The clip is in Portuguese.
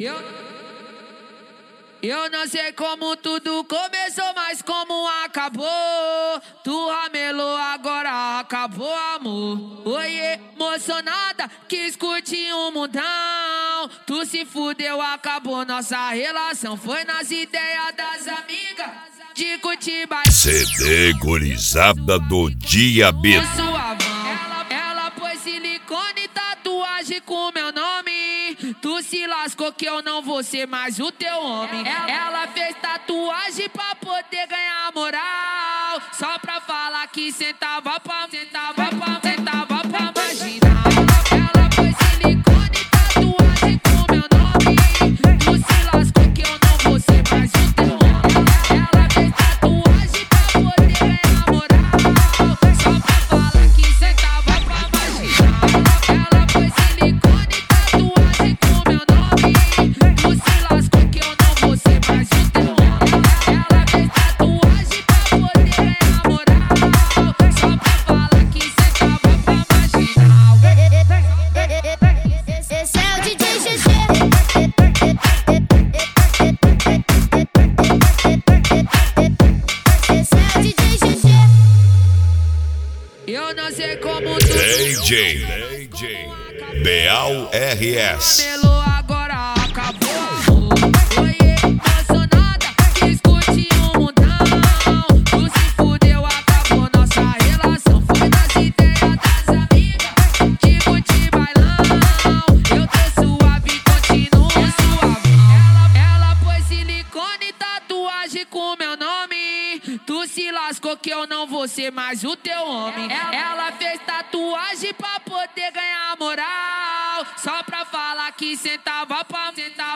Eu, eu não sei como tudo começou, mas como acabou. Tu ramelou, agora acabou, amor. Oi, emocionada, quis curtir um mundão. Tu se fudeu, acabou nossa relação. Foi nas ideias das amigas de curtir baixo. CD Gurizada do Diabetes. Ela pôs silicone e tatuagem com meu nome. Tu se lascou que eu não vou ser mais o teu homem. Ela fez tatuagem pra poder ganhar moral. Só pra falar que sentava pra marginal. Ela pôs silicone e tatuagem com meu nome. Tu se lascou que eu não vou ser mais o teu homem. Ela fez tatuagem pra poder ganhar moral. Só pra falar que sentava pra marginal. Ela pôs silicone e tatuagem com meu nome. Tu se lascou que eu não vou ser mais o teu homem. Ela fez tatuagem pra poder ganhar moral. Só pra falar que sentava pra marginal. Esse é o DJ GG. Esse é o DJ GG. Eu não sei como DJ Beal RS. Melou, agora acabou, amor. Oi, emocionada, quis curtir um mundão. Tu se fudeu, acabou nossa relação. Foi nas ideias das amigas de curtir bailão. Eu tô suave, continuo suavão. Ela pôs silicone e tatuagem com meu nome. Tu se lascou que eu não vou ser mais o teu homem. Ela fez tatuagem pra poder ganhar moral. Só pra falar que sentava pra